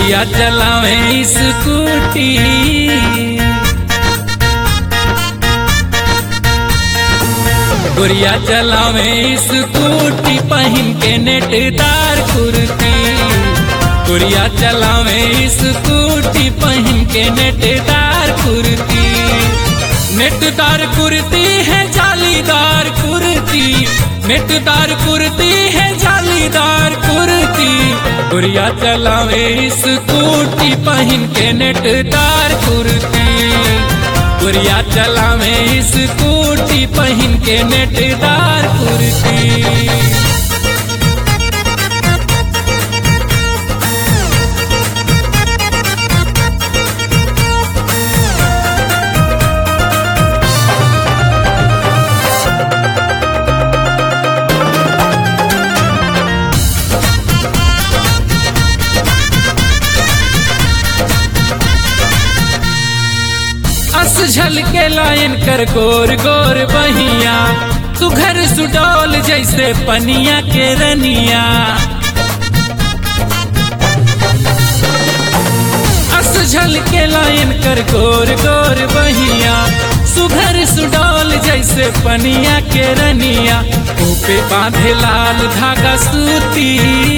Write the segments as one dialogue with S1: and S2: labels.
S1: गुड़िया चलावे स्कूटी, गुड़िया चलावे स्कूटी पहन के नेटदार कुर्ती, गुड़िया चलावे स्कूटी पहन के नेटदार कुर्ती। नेटदार कुर्ती है जालीदार कुर्ती, नेटदार कुर्ती है जालीदार कुर्ती। गुड़िया चलावे स्कूटी पहन के नेटदार कुर्ती, गुड़िया चलावे स्कूटी पहन के नेटदार कुर्ती। झलके लाइन कर गोर गोर बहिया, सुघर सुडौल जैसे पनिया के रनिया। अस झलके लाइन कर गोर गोर बहिया, सुघर सुडौल जैसे पनिया के रनिया। ऊपे बांधे लाल धागा सूती,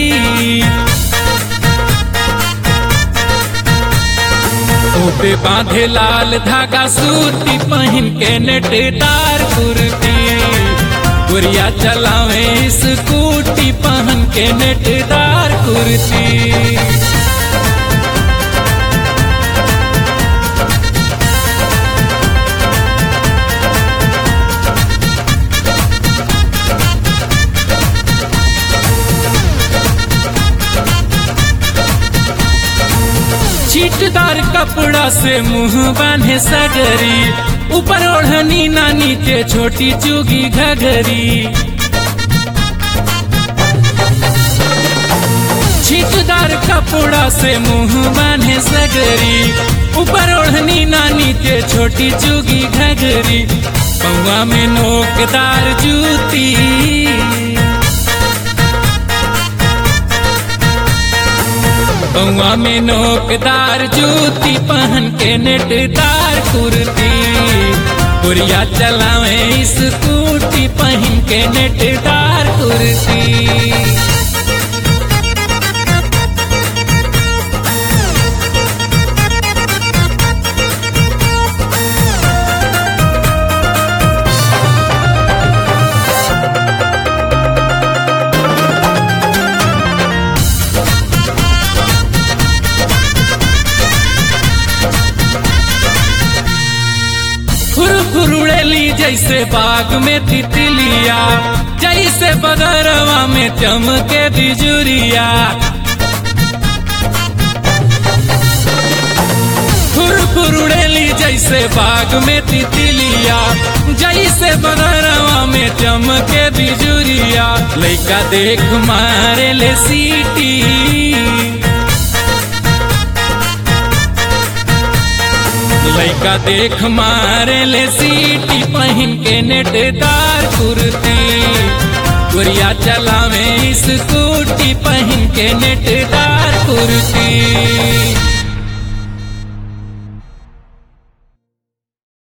S1: पे बांधे लाल धागा सूती पहन के नेटदार कुर्ती। गुड़िया चलावे स्कूटी पहन के नेटदार कुर्ती। चीटदार कपड़ा से मुंह बांधे सगरी, ऊपर ओढ़नी ना नीचे छोटी चुगी घघरी। चीटदार कपड़ा से मुंह बांधे सगरी, ऊपर ओढ़नी ना नीचे छोटी चुगी घघरी। पौवा में नोकदार जूती, पौवा में नोकदार जूती पहन के नेटदार कुर्ती। गुड़िया चलावे स्कूटी पहन के नेटदार कुर्ती। फुरुड़ेली जैसे बाग में तितलिया, जैसे बदरवा में चमके बिजुरिया। फुरुड़ेली जैसे बाग में तितलिया, जैसे बदरवा में चमके बिजुरिया। लइका देख मारे ले सीटी, लइका देख मारे ले सीटी पहन के नेटदार कुर्ती। गुड़िया चलावे स्कूटी पहन के नेटदार कुर्ती।